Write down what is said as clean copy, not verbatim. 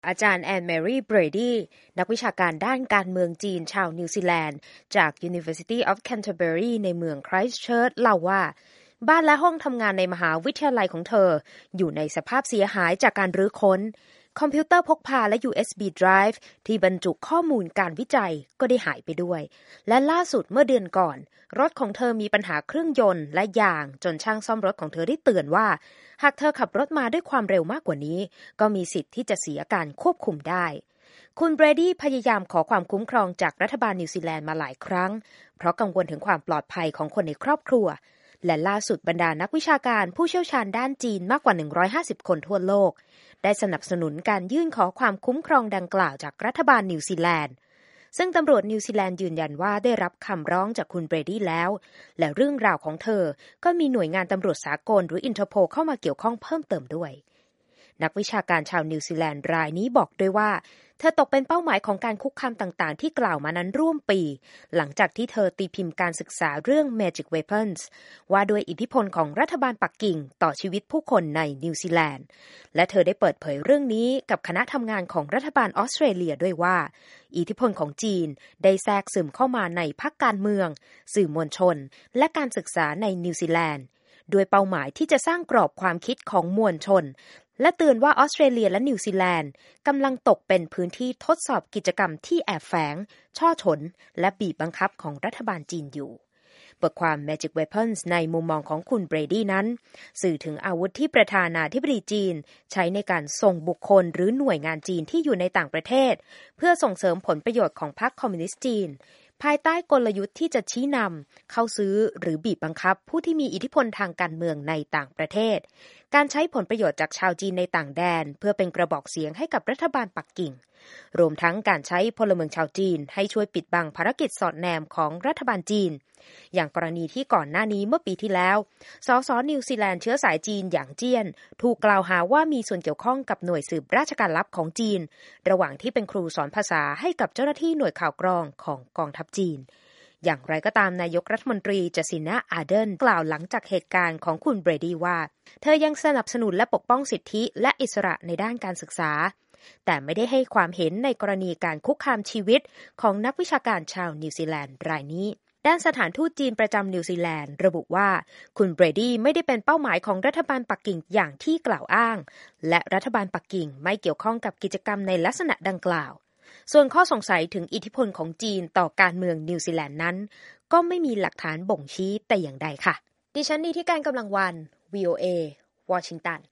อาจารย์แอนแมรี่เบรดี้นักวิชาการด้านการเมืองจีนชาวนิวซีแลนด์จาก University of Canterbury ในเมืองไครสต์เชิร์ชเล่าว่าบ้านและห้องทำงานในมหาวิทยาลัยของเธออยู่ในสภาพเสียหายจากการรื้อค้นคอมพิวเตอร์พกพาและ USB drive ที่บรรจุข้อมูลการวิจัยก็ได้หายไปด้วยและล่าสุดเมื่อเดือนก่อนรถของเธอมีปัญหาเครื่องยนต์และยางจนช่างซ่อมรถของเธอได้เตือนว่าหากเธอขับรถมาด้วยความเร็วมากกว่านี้ก็มีสิทธิ์ที่จะเสียการควบคุมได้คุณเบรดี้พยายามขอความคุ้มครองจากรัฐบาลนิวซีแลนด์มาหลายครั้งเพราะกังวลถึงความปลอดภัยของคนในครอบครัวและล่าสุดบรรดานักวิชาการผู้เชี่ยวชาญด้านจีนมากกว่า150คนทั่วโลกได้สนับสนุนการยื่นขอความคุ้มครองดังกล่าวจากรัฐบาลนิวซีแลนด์ซึ่งตำรวจนิวซีแลนด์ยืนยันว่าได้รับคำร้องจากคุณเบรดี้แล้วและเรื่องราวของเธอก็มีหน่วยงานตำรวจสากลหรืออินเตอร์โพลเข้ามาเกี่ยวข้องเพิ่มเติมด้วยนักวิชาการชาวนิวซีแลนด์รายนี้บอกด้วยว่าเธอตกเป็นเป้าหมายของการคุกคามต่างๆที่กล่าวมานั้นร่วมปีหลังจากที่เธอตีพิมพ์การศึกษาเรื่อง Magic Weapons ว่าด้วยอิทธิพลของรัฐบาลปักกิ่งต่อชีวิตผู้คนในนิวซีแลนด์และเธอได้เปิดเผยเรื่องนี้กับคณะทำงานของรัฐบาลออสเตรเลียด้วยว่าอิทธิพลของจีนได้แทรกซึมเข้ามาในพรรคการเมืองสื่อมวลชนและการศึกษาในนิวซีแลนด์ด้วยเป้าหมายที่จะสร้างกรอบความคิดของมวลชนและเตือนว่าออสเตรเลียและนิวซีแลนด์กำลังตกเป็นพื้นที่ทดสอบกิจกรรมที่แอบแฝงช่อฉนและบีบบังคับของรัฐบาลจีนอยู่บทความ Magic Weapons ในมุมมองของคุณเบรดี้นั้นสื่อถึงอาวุธที่ประธานาธิบดีจีนใช้ในการส่งบุคคลหรือหน่วยงานจีนที่อยู่ในต่างประเทศเพื่อส่งเสริมผลประโยชน์ของพรรคคอมมิวนิสต์จีนภายใต้กลยุทธ์ที่จะชี้นำเข้าซื้อหรือบีบบังคับผู้ที่มีอิทธิพลทางการเมืองในต่างประเทศการใช้ผลประโยชน์จากชาวจีนในต่างแดนเพื่อเป็นกระบอกเสียงให้กับรัฐบาลปักกิ่งรวมทั้งการใช้พลเมืองชาวจีนให้ช่วยปิดบังภารกิจสอดแนมของรัฐบาลจีนอย่างกรณีที่ก่อนหน้านี้เมื่อปีที่แล้วสสนิวซีแลนด์เชื้อสายจีนอย่างเจี้ยนถูกกล่าวหาว่ามีส่วนเกี่ยวข้องกับหน่วยสืบราชการลับของจีนระหว่างที่เป็นครูสอนภาษาให้กับเจ้าหน้าที่หน่วยข่าวกรองของกองทัพจีนอย่างไรก็ตามนายกรัฐมนตรีจัสินดา อาร์เดนกล่าวหลังจากเหตุการณ์ของคุณเบรดี้ว่าเธอยังสนับสนุนและปกป้องสิทธิและอิสระในด้านการศึกษาแต่ไม่ได้ให้ความเห็นในกรณีการคุกคามชีวิตของนักวิชาการชาวนิวซีแลนด์รายนี้ด้านสถานทูตจีนประจำนิวซีแลนด์ระบุว่าคุณเบรดี้ไม่ได้เป็นเป้าหมายของรัฐบาลปักกิ่งอย่างที่กล่าวอ้างและรัฐบาลปักกิ่งไม่เกี่ยวข้องกับกิจกรรมในลักษณะดังกล่าวส่วนข้อสงสัยถึงอิทธิพลของจีนต่อการเมืองนิวซีแลนด์นั้นก็ไม่มีหลักฐานบ่งชี้แต่อย่างใดค่ะดิฉันนีที่การกำลังวัน VOA วอชิงตัน